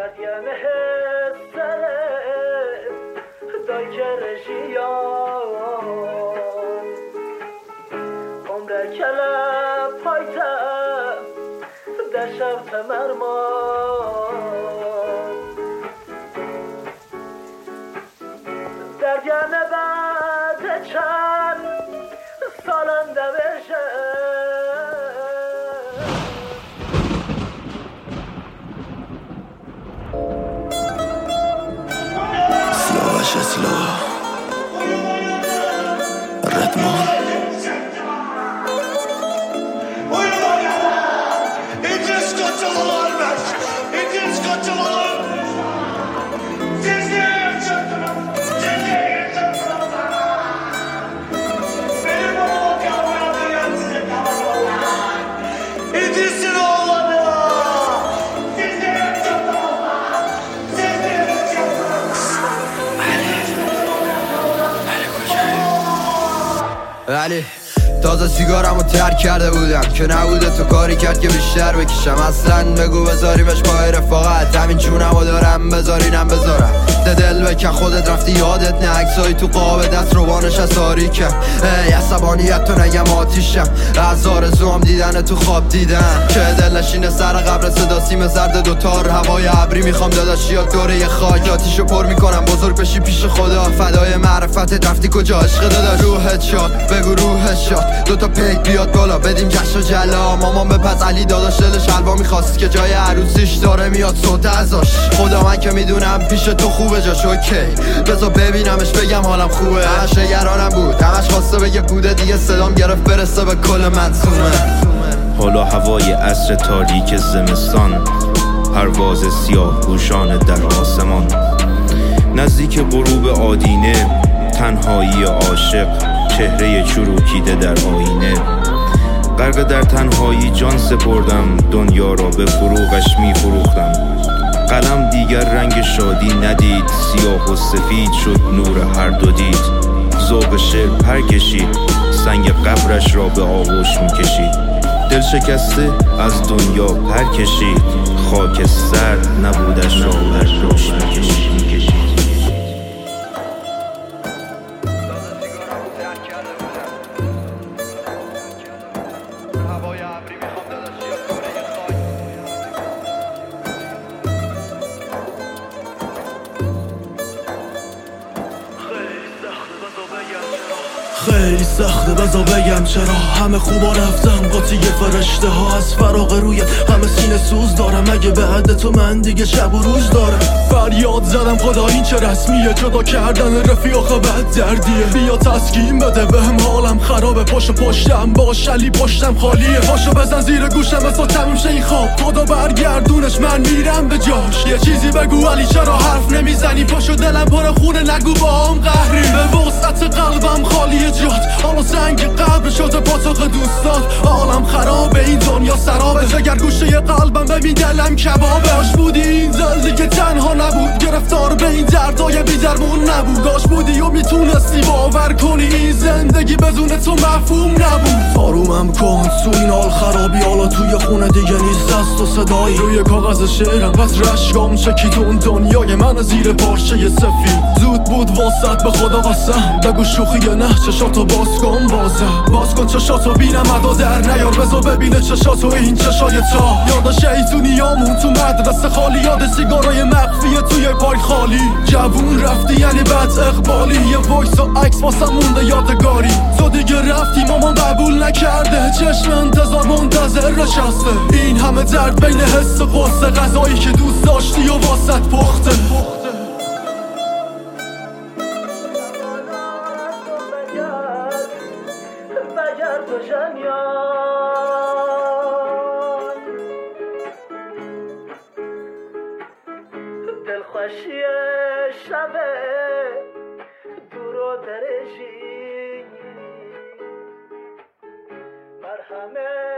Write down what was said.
گردیم حسره دای کرشیان عمر کله پایتم در شب تمرمان گردیم بعد چند سالان دوشه Slow, Redmond. ولی تازه سیگارمو ترک کرده بودم که نبوده تو کاری کرد که بیشتر بکشم اصلا بگو بذاریمش پای رفاقت همین جونمو دارم بذارینم بذارم دل بکن خودت رفتی یادت نه عکسایی تو قاب دست روانش از تاریکم عصبانیت تو نگم آتیشم از آرزوام دیدن تو خواب دیدن که دل نشینه سر قبر صدا سیم زرد دوتار هوای ابری میخوام داداشی یا دوره یه خاک آتیشو پر میکنم بزرگ بشی پیش خدا فدای معرفتت رفتی کجا عشق داداش روحت شاد بگو روحت شاد دوتا پیک بیاد بالا بدیم جشن و جلا مامان بپس علی داداش دلش حلوا میخواست که جای عروسیش داره میاد صوت ازاش خدا من که میدونم پیش تو خوبه جاش اوکی بذار ببینمش بگم حالم خوبه همش نگرانم بود همش خواسته بگه بوده دیگه صدام گرفت برسه به کل منظومه حالا هوای عصر تاریک زمستان پرواز سیاه پوشان در آسمان نزدیک غروب آدینه تنهایی عاشق چهره چروکیده در آینه غرق در تنهایی جان سپردم دنیا را به فروغش می فروختم قلم دیگر رنگ شادی ندید سیاه و سفید شد نور هر دو دید ذوق شعر پر کشید سنگ قبرش را به آغوش می کشید دل شکسته از دنیا پر کشید خاک سرد نبودش را بر دوش می کشید خیلی سخته بذار بگم چرا همه خوبا رفتم قاطی فرشته ها از فراغ رویت همه سینه سوز دارم اگه بعد تو من دیگه شب و روز دارم فریاد زدم خدا این چه رسمیه جدا کردن رفیق آخه بد دردیه بیا تسکین بده بهم حالم خرابه پشتم باش علی پشتم خالیه پاشو بزن زیر گوشم بسا تموم شه این خواب خدا برگردونش من میرم به جاش یه چیزی بگو علی چرا حرف نمیزنی پاشو دلم پر خونه نگو با هم قهری به وسعت قلبم خالیه جات حالا سنگ قبر شده پاتاق دوستات عالم خرابه این دنیا سرابه جگر گوشه قلبم ببین دلم کبابه داش بودی این زلزی که تنها نبود گرفتار به این دردای بی درمون نبود داش بودی و میتونستی باور کنی این زندگی بدون تو مفهوم نبود آرومم کن تو این حال خرابی حالا توی خونه دیگه نیست از تو صدایی روی کاغذ شعرم پس رشکام چکیدون دنیای من زیر پارچه سفید زود بود واسط به خدا قسم بگو شوخی نه چشاتو باز کن چشاتو بینم ادا در نیار بذار ببینه چشاتو این چشای تا یادا شیطونیامون تو مدرسه خالی یاد سیگارای مخفیه توی پای خالی جوون رفتی یعنی بد اقبالی یه وایس و عکس واسم مونده یادگاری تو دیگه رفتی مامان قبول نکرده چشم انتظار منتظر نشسته این همه درد بین حس و قصه غذایی که دوست داشتی و واسط پخته دلخوشی شبه دور و درشی مرهمه